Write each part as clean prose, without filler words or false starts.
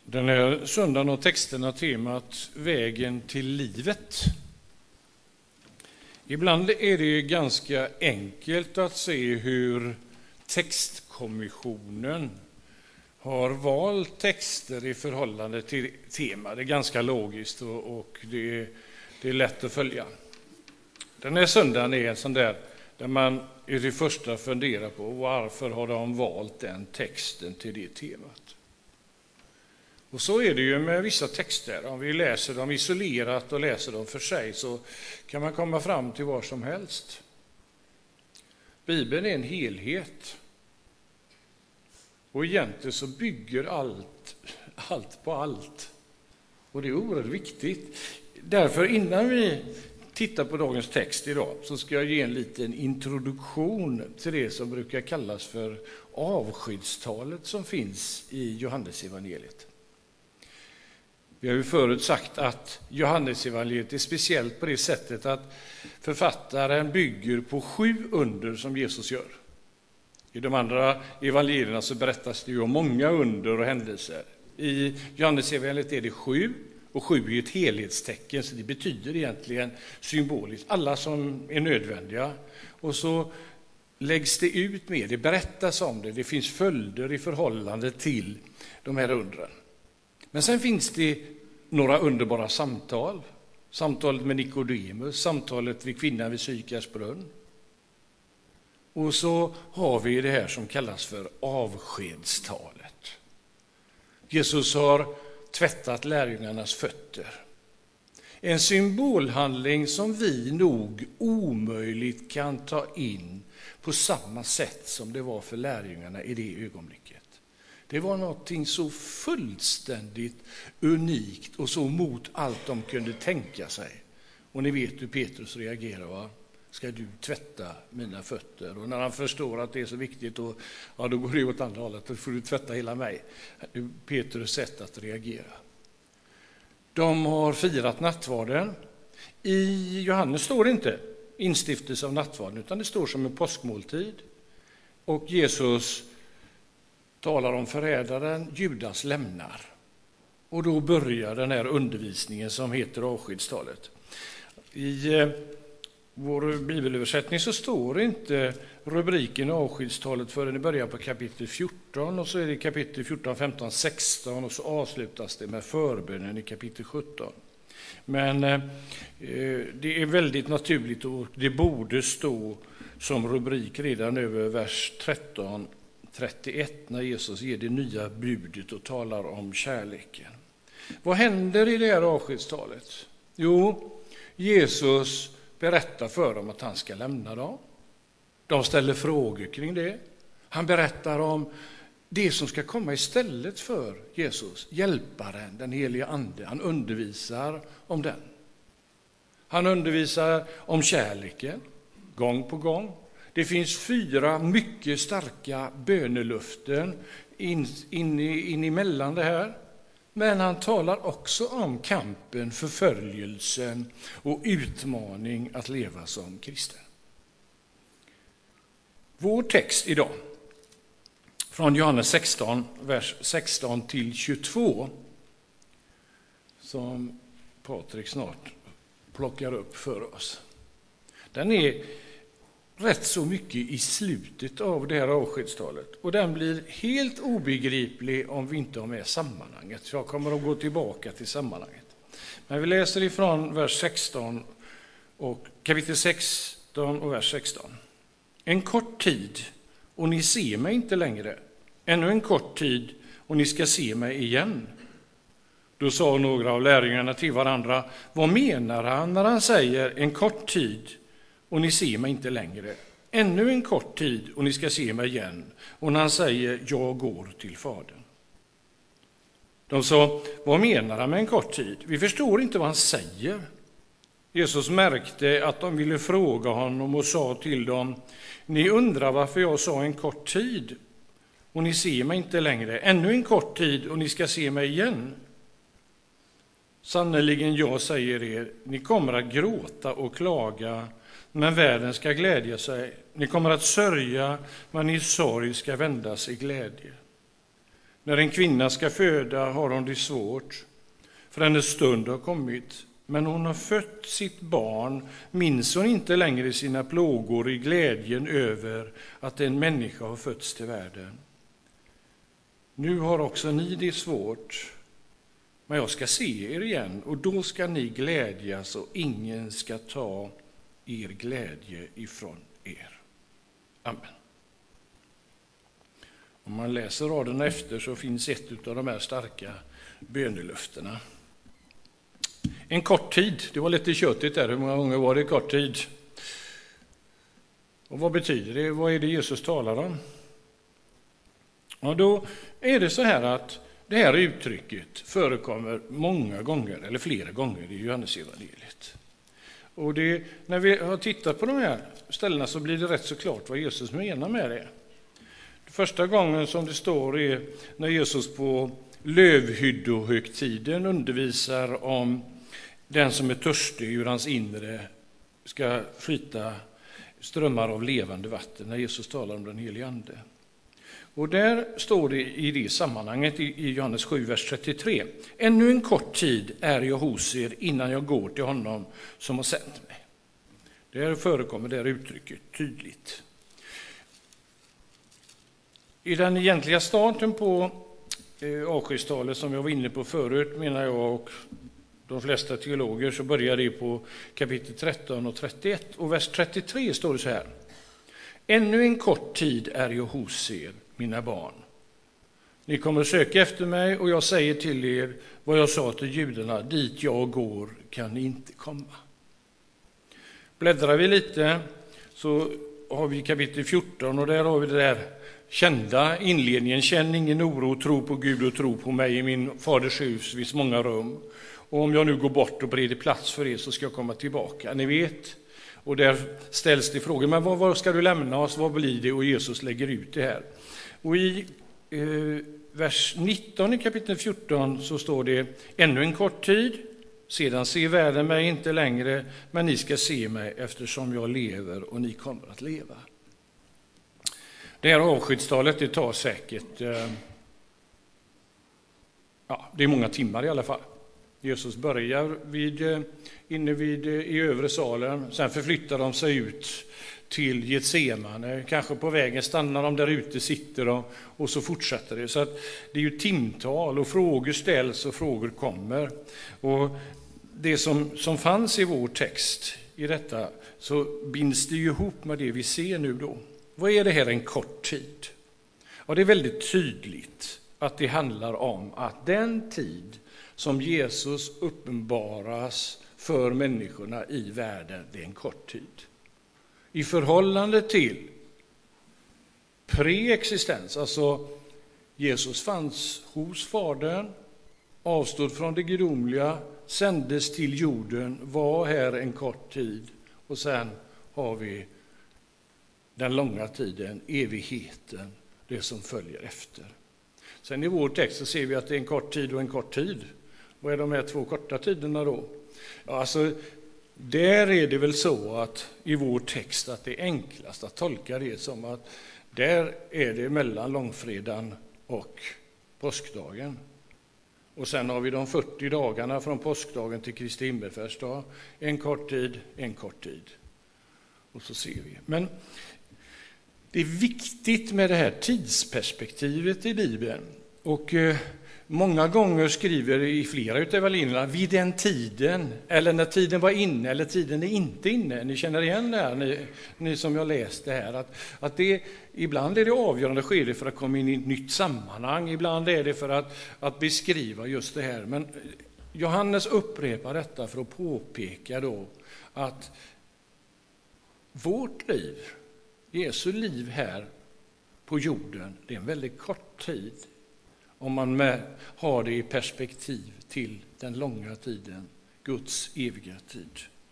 Den här söndagen har texterna temat vägen till livet. Ibland är det ganska enkelt att se hur textkommissionen har valt texter i förhållande till tema. Det är ganska logiskt och det är lätt att följa. Den här söndagen är en sån där man i det första funderar på varför har de valt den texten till det temat. Och så är det ju med vissa texter. Om vi läser dem isolerat och läser dem för sig så kan man komma fram till vad som helst. Bibeln är en helhet. Och egentligen så bygger allt på allt. Och det är oerhört viktigt. Därför innan vi tittar på dagens text idag så ska jag ge en liten introduktion till det som brukar kallas för avskedstalet som finns i Johannesevangeliet. Vi har ju förut sagt att Johannesevangeliet är speciellt på det sättet att författaren bygger på 7 under som Jesus gör. I de andra evangelierna så berättas det ju om många under och händelser. I Johannesevangeliet är det 7 och 7 är ett helhetstecken så det betyder egentligen symboliskt alla som är nödvändiga. Och så läggs det ut med, det berättas om det finns följder i förhållande till de här undren. Men sen finns det några underbara samtal. Samtalet med Nikodemus, samtalet vid kvinnan vid Sykars brunn. Och så har vi det här som kallas för avskedstalet. Jesus har tvättat lärjungarnas fötter. En symbolhandling som vi nog omöjligt kan ta in på samma sätt som det var för lärjungarna i det ögonblicket. Det var någonting så fullständigt unikt och så mot allt de kunde tänka sig. Och ni vet hur Petrus reagerar, va? Ska du tvätta mina fötter? Och när han förstår att det är så viktigt, då går det åt andra hållet. Då får du tvätta hela mig. Det är Petrus sätt att reagera. De har firat nattvarden. I Johannes står det inte instiftelse av nattvarden, utan det står som en påskmåltid. Och Jesus talar om förrädaren, Judas lämnar. Och då börjar den här undervisningen som heter avskedstalet. I vår bibelöversättning så står inte rubriken avskedstalet förrän det börjar på kapitel 14. Och så är det kapitel 14, 15, 16 och så avslutas det med förbönen i kapitel 17. Men det är väldigt naturligt och det borde stå som rubrik redan över vers 13. 31 när Jesus ger det nya budet och talar om kärleken. Vad händer i det här avskedstalet? Jo, Jesus berättar för dem att han ska lämna dem. De ställer frågor kring det. Han berättar om det som ska komma istället för Jesus, hjälparen, den heliga ande. Han undervisar om den. Han undervisar om kärleken, gång på gång. Det finns 4 mycket starka böneluften in emellan det här. Men han talar också om kampen, förföljelsen och utmaning att leva som kristen. Vår text idag från Johannes 16, vers 16 till 22 som Patrik snart plockar upp för oss. Den är rätt så mycket i slutet av det här avskedstalet. Och den blir helt obegriplig om vi inte har med sammanhanget. Så jag kommer att gå tillbaka till sammanhanget. Men vi läser ifrån vers 16 och kapitel 16 och vers 16. En kort tid och ni ser mig inte längre. Ännu en kort tid och ni ska se mig igen. Då sa några av lärjungarna till varandra, vad menar han när han säger en kort tid och ni ser mig inte längre? Ännu en kort tid och ni ska se mig igen. Och när han säger, jag går till Fadern. De sa, vad menar han med en kort tid? Vi förstår inte vad han säger. Jesus märkte att de ville fråga honom och sa till dem, ni undrar varför jag sa en kort tid och ni ser mig inte längre. Ännu en kort tid och ni ska se mig igen. Sannerligen jag säger er, ni kommer att gråta och klaga, men världen ska glädja sig. Ni kommer att sörja, men i sorg ska vändas i glädje. När en kvinna ska föda har hon det svårt, för hennes stund har kommit. Men hon har fött sitt barn, minns hon inte längre sina plågor i glädjen över att en människa har fötts till världen. Nu har också ni det svårt, men jag ska se er igen, och då ska ni glädjas och ingen ska ta er glädje ifrån er. Amen. Om man läser raderna efter så finns ett av de här starka bönelöftena. En kort tid, det var lite köttigt där, hur många gånger var det kort tid? Och vad betyder det? Vad är det Jesus talar om? Ja, då är det så här att det här uttrycket förekommer många gånger, eller flera gånger i Johannesevangeliet. Och när vi har tittat på de här ställena så blir det rätt så klart vad Jesus menar med det. Första gången som det står är när Jesus på lövhyddohögtiden undervisar om den som är törstig ur hans inre ska flyta strömmar av levande vatten, när Jesus talar om den helige ande. Och där står det i det sammanhanget i Johannes 7, vers 33. Ännu en kort tid är jag hos er innan jag går till honom som har sänt mig. Där förekommer det här uttrycket tydligt. I den egentliga starten på avskedstalet som jag var inne på förut, menar jag och de flesta teologer, så börjar det på kapitel 13 och 31. Och vers 33 står det så här. Ännu en kort tid är jag hos er, mina barn. Ni kommer att söka efter mig, och jag säger till er vad jag sa till judarna, dit jag går kan ni inte komma. Bläddrar vi lite så har vi kapitel 14, och där har vi det där kända inledningen. Känn ingen oro, tro på Gud och tro på mig. I min faders hus finns många rum. Och om jag nu går bort och bereder plats för er så ska jag komma tillbaka. Ni vet. Och där ställs det frågor. Men vad ska du lämna oss? Vad blir det? Och Jesus lägger ut det här. Och i vers 19 i kapitel 14 så står det. Ännu en kort tid. Sedan ser världen mig inte längre. Men ni ska se mig eftersom jag lever och ni kommer att leva. Det här avskedstalet, det tar säkert, det är många timmar i alla fall. Jesus börjar inne i övre salen, sen förflyttar de sig ut till Getsemane. Kanske på vägen stannar de där ute, sitter och så fortsätter det. Så att det är ju timtal, och frågor ställs och frågor kommer. Och det som fanns i vår text i detta, så binds det ju ihop med det vi ser nu då. Vad är det här en kort tid? Och det är väldigt tydligt att det handlar om att den tid som Jesus uppenbaras för människorna i världen, det är en kort tid. I förhållande till preexistens, alltså Jesus fanns hos Fadern, avstod från det gudomliga, sändes till jorden, var här en kort tid, och sen har vi den långa tiden, evigheten, det som följer efter. Sen i vår text så ser vi att det är en kort tid och en kort tid. Vad är de här två korta tiderna då? Ja, alltså, där är det väl så att i vår text att det är enklast att tolka det som att där är det mellan långfredagen och påskdagen. Och sen har vi de 40 dagarna från påskdagen till Kristi himmelfärdsdag. En kort tid, en kort tid. Och så ser vi. Men det är viktigt med det här tidsperspektivet i Bibeln. Och många gånger skriver i flera utav evangelierna vid den tiden, eller när tiden var inne, eller tiden är inte inne. Ni känner igen det här, ni som jag läst det här. Att det, ibland är det avgörande skede för att komma in i ett nytt sammanhang. Ibland är det för att beskriva just det här. Men Johannes upprepar detta för att påpeka då att vårt liv, Jesu liv här på jorden, det är en väldigt kort tid om man har det i perspektiv till den långa tiden, Guds eviga tid.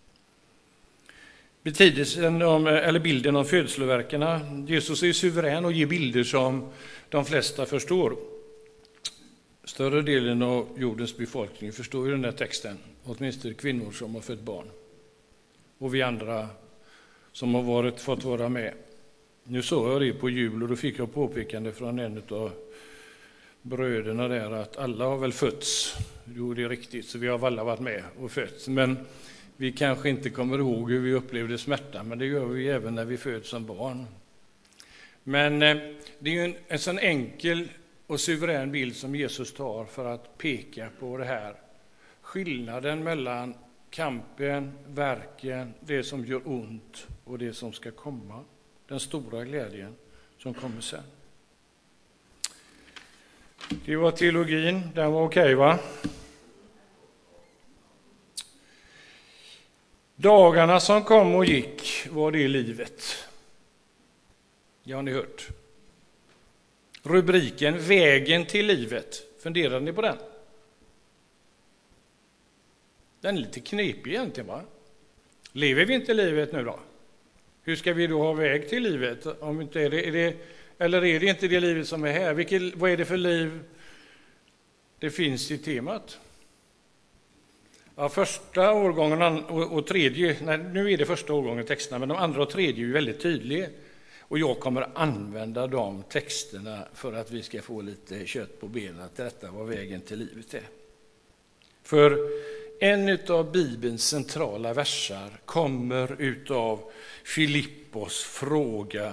Bilden om födsloverkarna. Jesus är suverän och ger bilder som de flesta förstår. Större delen av jordens befolkning förstår ju den här texten, åtminstone kvinnor som har fött barn. Och vi andra som har fått vara med. Nu såg jag det på jul, och då fick jag påpekande från en av bröderna där att alla har väl fötts. Jo, det är riktigt, så vi har alla varit med och fötts. Men vi kanske inte kommer ihåg hur vi upplevde smärta, men det gör vi även när vi föds som barn. Men det är ju en sån enkel och suverän bild som Jesus tar för att peka på det här. Skillnaden mellan kampen, verken, det som gör ont och det som ska komma. Den stora glädjen som kommer sen. Det var teologin, den var okej, va? Dagarna som kom och gick, var det livet? Ja, har ni hört? Rubriken Vägen till livet. Funderar ni på den? Den är lite knepig egentligen, va? Lever vi inte livet nu då? Hur ska vi då ha väg till livet? Om inte är det, eller är det inte det livet som är här? Vad är det för liv det finns i temat? Ja, första årgången och tredje, nej, nu är det första årgången texterna, men de andra och tredje är ju väldigt tydliga. Och jag kommer att använda de texterna för att vi ska få lite kött på benen att detta var vägen till livet är. För en av Bibelns centrala versar kommer utav Filippos fråga,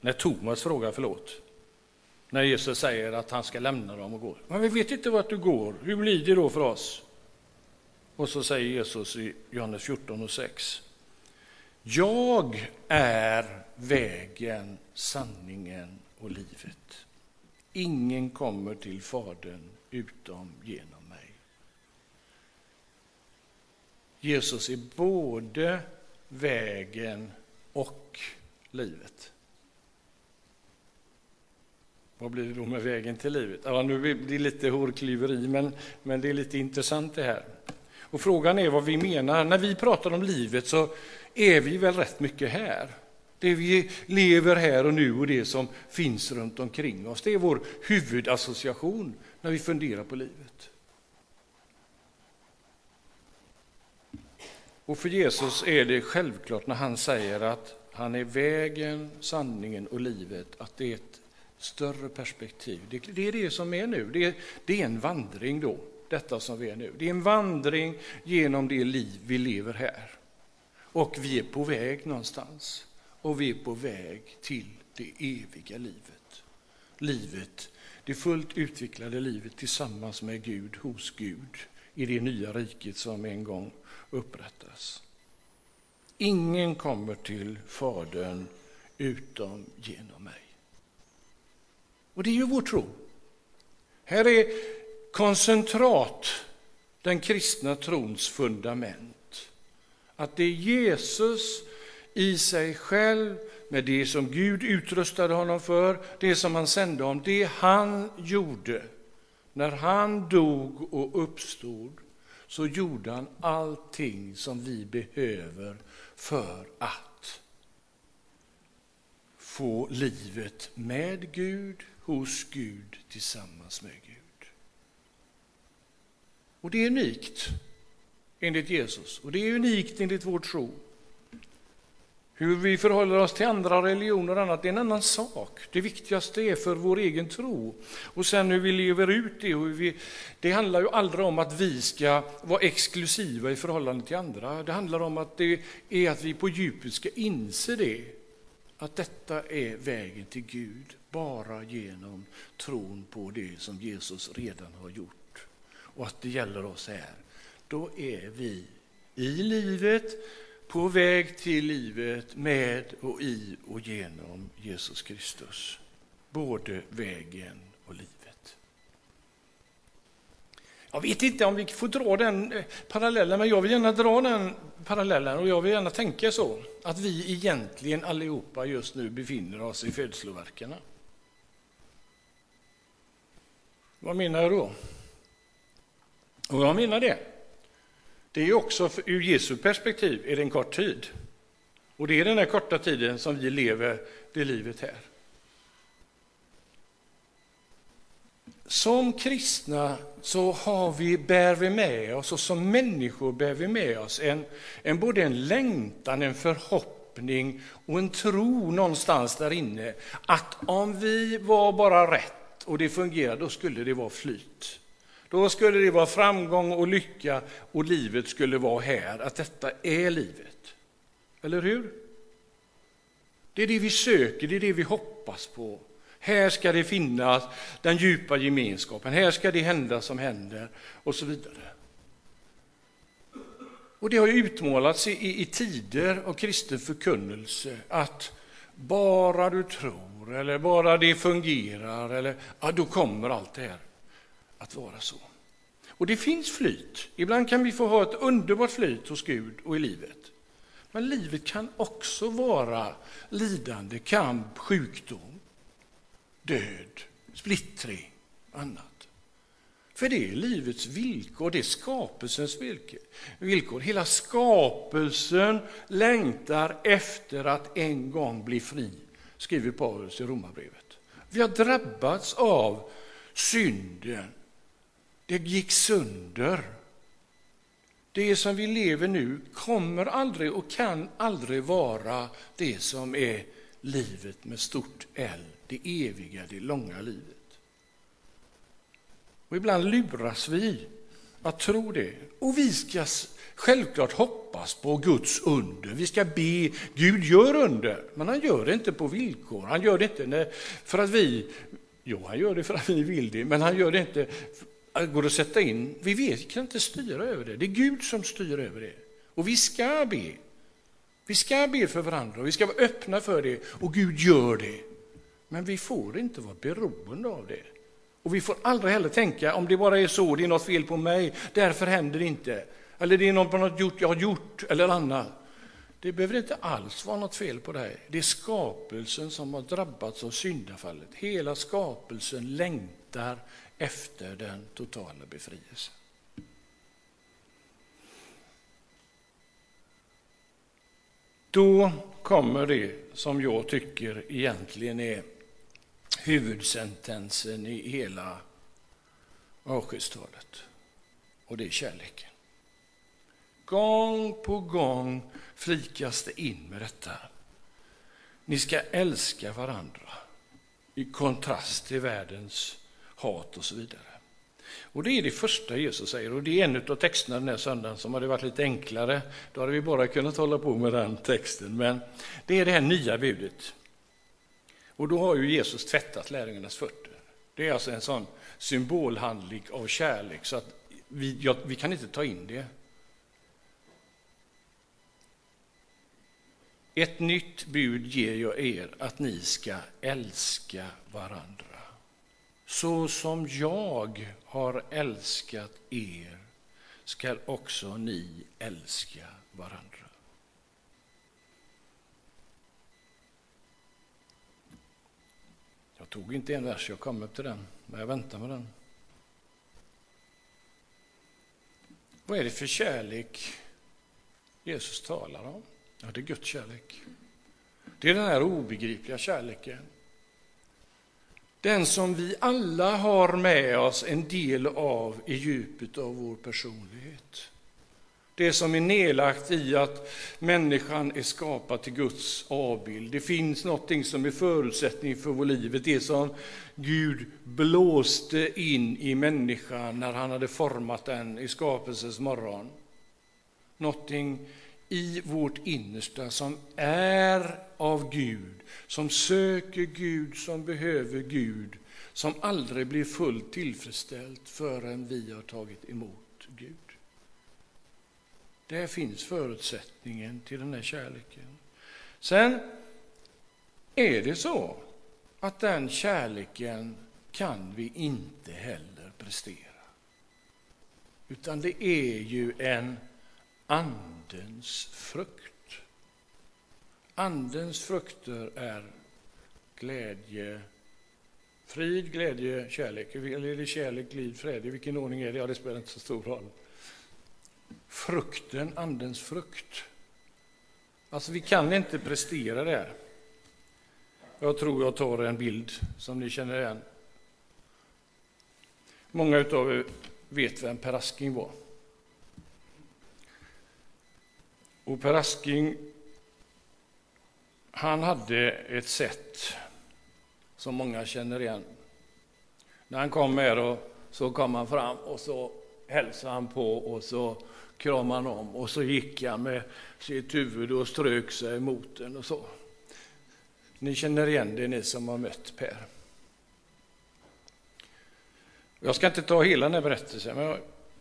när Jesus säger att han ska lämna dem och gå. Men vi vet inte vart du går, hur blir det då för oss? Och så säger Jesus i Johannes 14:6. Jag är vägen, sanningen och livet. Ingen kommer till Fadern utom genom mig. Jesus är både vägen och livet. Vad blir det då med vägen till livet? Ja, nu blir det lite hårklyveri, men det är lite intressant det här. Och frågan är vad vi menar. När vi pratar om livet så är vi väl rätt mycket här. Det vi lever här och nu och det som finns runt omkring oss. Det är vår huvudassociation när vi funderar på livet. Och för Jesus är det självklart när han säger att han är vägen, sanningen och livet, att det är ett större perspektiv. Det är det som är nu. Det är en vandring då, detta som vi är nu. Det är en vandring genom det liv vi lever här. Och vi är på väg någonstans. Och vi är på väg till det eviga livet. Livet, det fullt utvecklade livet tillsammans med Gud, hos Gud, i det nya riket som en gång upprättas. Ingen kommer till Fadern utom genom mig. Och det är ju vår tro. Här är koncentrat, den kristna trons fundament. Att det är Jesus i sig själv, med det som Gud utrustade honom för, det som han sände om, det han gjorde. När han dog och uppstod så gjorde han allting som vi behöver för att få livet med Gud, hos Gud, tillsammans med Gud. Och det är unikt enligt Jesus, och det är unikt enligt vår tro. Hur vi förhåller oss till andra religioner och annat, det är en annan sak. Det viktigaste är för vår egen tro. Och sen hur vi lever ut det. Och det handlar ju aldrig om att vi ska vara exklusiva i förhållande till andra. Det handlar om att det är att vi på djupet ska inse det. Att detta är vägen till Gud bara genom tron på det som Jesus redan har gjort. Och att det gäller oss här. Då är vi i livet, på väg till livet, med och i och genom Jesus Kristus. Både vägen och livet. Jag vet inte om vi får dra den parallellen, men jag vill gärna dra den parallellen och jag vill gärna tänka så. Att vi egentligen allihopa just nu befinner oss i födslovärkarna. Vad menar jag då? Och jag menar det. Det är ju också ur Jesu perspektiv är det en kort tid. Och det är den här korta tiden som vi lever det livet här. Som kristna så bär vi med oss, och som människor bär vi med oss både en längtan, en förhoppning och en tro någonstans där inne. Att om vi var bara rätt, och det fungerar, då skulle det vara flyt. Då skulle det vara framgång och lycka och livet skulle vara här, att detta är livet. Eller hur? Det är det vi söker, det är det vi hoppas på. Här ska det finnas den djupa gemenskapen, här ska det hända som händer och så vidare. Och det har ju utmålats i tider av kristen förkunnelse att bara du tror eller bara det fungerar, eller, ja, då kommer allt det här att vara så. Och det finns flyt. Ibland kan vi få ha ett underbart flyt hos Gud och i livet. Men livet kan också vara lidande, kamp, sjukdom, död, splittring och annat. För det är livets villkor, det är skapelsens villkor. Hela skapelsen längtar efter att en gång bli fri, skriver Paulus i Romarbrevet. Vi har drabbats av synden. Det gick sönder. Det som vi lever nu kommer aldrig och kan aldrig vara det som är livet med stort L, det eviga, det långa livet. Och ibland luras vi att tro det. Och vi ska självklart hoppas på Guds under. Vi ska be Gud gör under. Men han gör det inte på villkor. Han gör det inte för att vi... Jo, han gör det för att vi vill det. Men han gör det inte... Går att sätta in. Vi kan inte styra över det. Det är Gud som styr över det. Och vi ska be. Vi ska be för varandra. Och vi ska vara öppna för det. Och Gud gör det. Men vi får inte vara beroende av det. Och vi får aldrig heller tänka, om det bara är så, det är något fel på mig, därför händer det inte. Eller det är något jag har gjort eller annat. Det behöver inte alls vara något fel på dig. Det är skapelsen som har drabbats av syndafallet. Hela skapelsen längtar efter den totala befrielsen. Då kommer det som jag tycker egentligen är huvudsentensen i hela avskedstalet. Och det är kärleken. Gång på gång flikas det in med detta. Ni ska älska varandra i kontrast till världens hat och så vidare. Och det är det första Jesus säger, och det är en av texterna den här söndagen som hade varit lite enklare. Då hade vi bara kunnat hålla på med den texten, men det är det här nya budet. Och då har ju Jesus tvättat lärjungarnas fötter. Det är alltså en sån symbolhandling av kärlek så att vi kan inte ta in det. Ett nytt bud ger jag er, att ni ska älska varandra. Så som jag har älskat er ska också ni älska varandra. Jag tog inte en vers, jag kom upp till den, men jag väntar med den. Vad är det för kärlek Jesus talar om? Ja, det är Guds kärlek. Det är den här obegripliga kärleken. Den som vi alla har med oss en del av i djupet av vår personlighet. Det som är nedlagt i att människan är skapad till Guds avbild. Det finns någonting som är förutsättning för vår liv. Det som Gud blåste in i människan när han hade format den i skapelsens morgon. Någonting i vårt innersta som är av Gud, som söker Gud, som behöver Gud, som aldrig blir fullt tillfredsställt förrän vi har tagit emot Gud. Där finns förutsättningen till den här kärleken. Sen är det så att den kärleken kan vi inte heller prestera. Utan det är ju en andens frukt. Andens frukter är glädje, frid, glädje, kärlek. Eller är det kärlek, liv, fred? I vilken ordning är det? Ja, det spelar inte så stor roll. Frukten, andens frukt. Alltså vi kan inte prestera det. Jag tror jag tar en bild som ni känner igen. Många utav er vet vem Per Asking var. Och Per Asking, han hade ett sätt som många känner igen. När han kom med och så kom han fram och så hälsade han på och så kramade han om och så gick han med sitt huvud och strök sig mot den och så. Ni känner igen det, ni som har mött Per. Jag ska inte ta hela den här berättelsen, men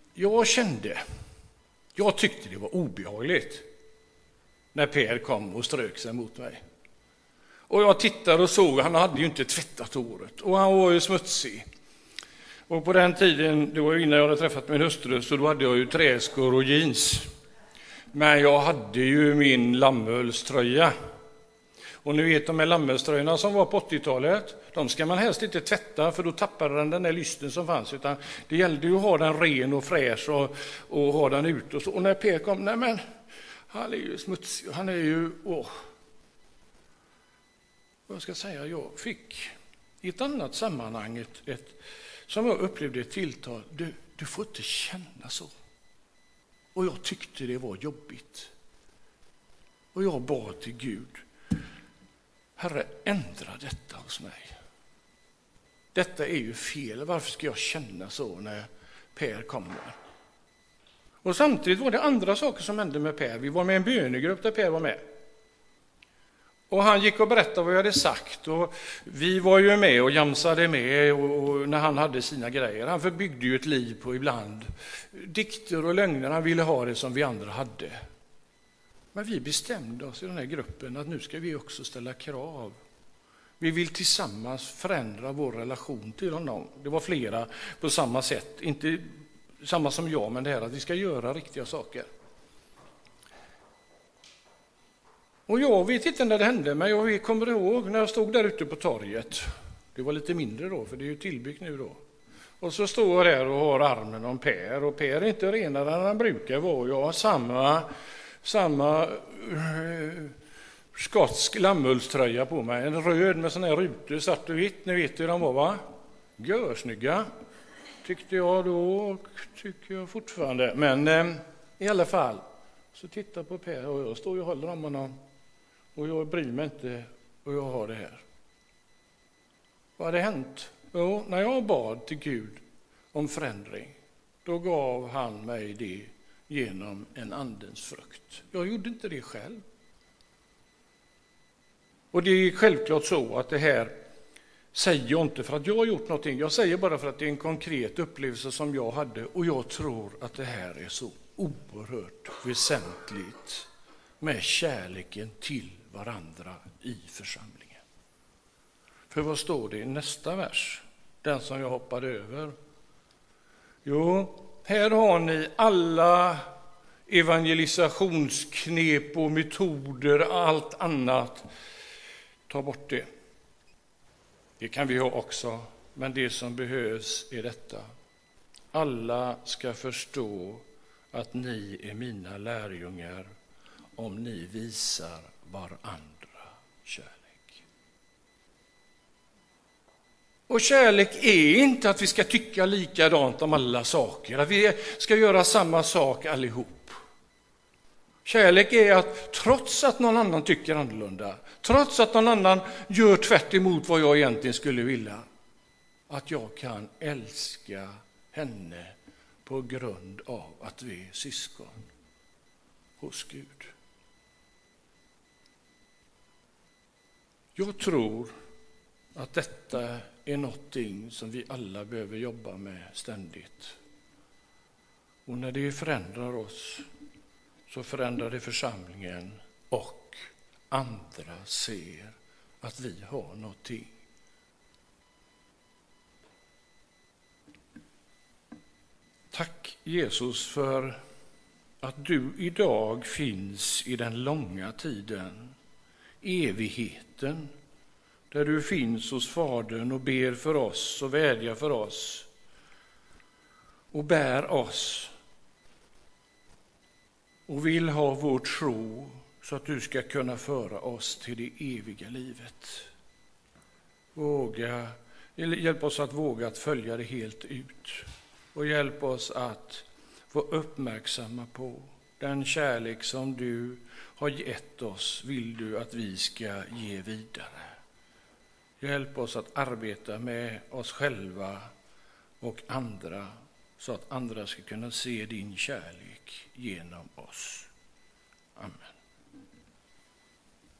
jag tyckte det var obehagligt när Per kom och strök sig mot mig. Och jag tittade och såg, han hade ju inte tvättat håret och han var ju smutsig. Och på den tiden, det var innan jag hade träffat min hustru, så då hade jag ju träskor och jeans. Men jag hade ju min lammölströja. Och ni vet de här lammölströjorna som var på 80-talet, de ska man helst inte tvätta för då tappar den där lysten som fanns. Utan det gällde ju att ha den ren och fräsch och ha den ute. Och när Per kom, nej men han är ju smutsig, han är ju... Vad ska jag säga, jag fick i ett annat sammanhang som jag upplevde ett tilltal. Du får inte känna så. Och jag tyckte det var jobbigt. Och jag bad till Gud. Herre, ändra detta hos mig. Detta är ju fel. Varför ska jag känna så när Per kommer? Och samtidigt var det andra saker som hände med Per. Vi var med i en bönegrupp där Per var med. Och han gick och berättade vad jag hade sagt. Och vi var ju med och jamsade med och när han hade sina grejer. Han förbyggde ju ett liv på ibland dikter och lögner. Han ville ha det som vi andra hade. Men vi bestämde oss i den här gruppen att nu ska vi också ställa krav. Vi vill tillsammans förändra vår relation till honom. Det var flera på samma sätt. Inte samma som jag, men det här att vi ska göra riktiga saker. Och jag vet inte när det hände, men jag kommer ihåg när jag stod där ute på torget. Det var lite mindre då, för det är ju tillbyggt nu då. Och så står jag där och har armen om Per. Och Per är inte renare än han brukar vara. Jag har samma skotsk lammullströja på mig. En röd med sån här rutor, svart och vitt. Ni vet hur de var, va? Görsnygga. Tyckte jag då och tycker jag fortfarande. Men i alla fall så tittar på Per och jag står och håller om honom. Och jag bryr mig inte och jag har det här. Vad hade hänt? Jo, när jag bad till Gud om förändring, då gav han mig det genom en andens frukt. Jag gjorde inte det själv. Och det är självklart så att det här säger jag inte för att jag har gjort någonting. Jag säger bara för att det är en konkret upplevelse som jag hade. Och jag tror att det här är så oerhört väsentligt med kärleken till varandra i församlingen. För vad står det i nästa vers? Den som jag hoppade över. Jo, här har ni alla evangelisationsknep och metoder, allt annat. Ta bort det. Det kan vi ha också, men det som behövs är detta. Alla ska förstå att ni är mina lärjungar om ni visar varandra kärlek. Och kärlek är inte att vi ska tycka likadant om alla saker, att vi ska göra samma sak allihop. Kärlek är att trots att någon annan tycker annorlunda, trots att någon annan gör tvärt emot vad jag egentligen skulle vilja, att jag kan älska henne på grund av att vi är syskon hos Gud. Jag tror att detta är någonting som vi alla behöver jobba med ständigt. Och när det förändrar oss så förändrar det församlingen och andra ser att vi har någonting. Tack Jesus för att du idag finns i den långa tiden, evigheten, där du finns hos Fadern och ber för oss och vädjar för oss och bär oss och vill ha vår tro så att du ska kunna föra oss till det eviga livet. Hjälp oss att våga att följa det helt ut och hjälp oss att vara uppmärksamma på den kärlek som du har gett oss, vill du att vi ska ge vidare. Hjälp oss att arbeta med oss själva och andra, så att andra ska kunna se din kärlek genom oss.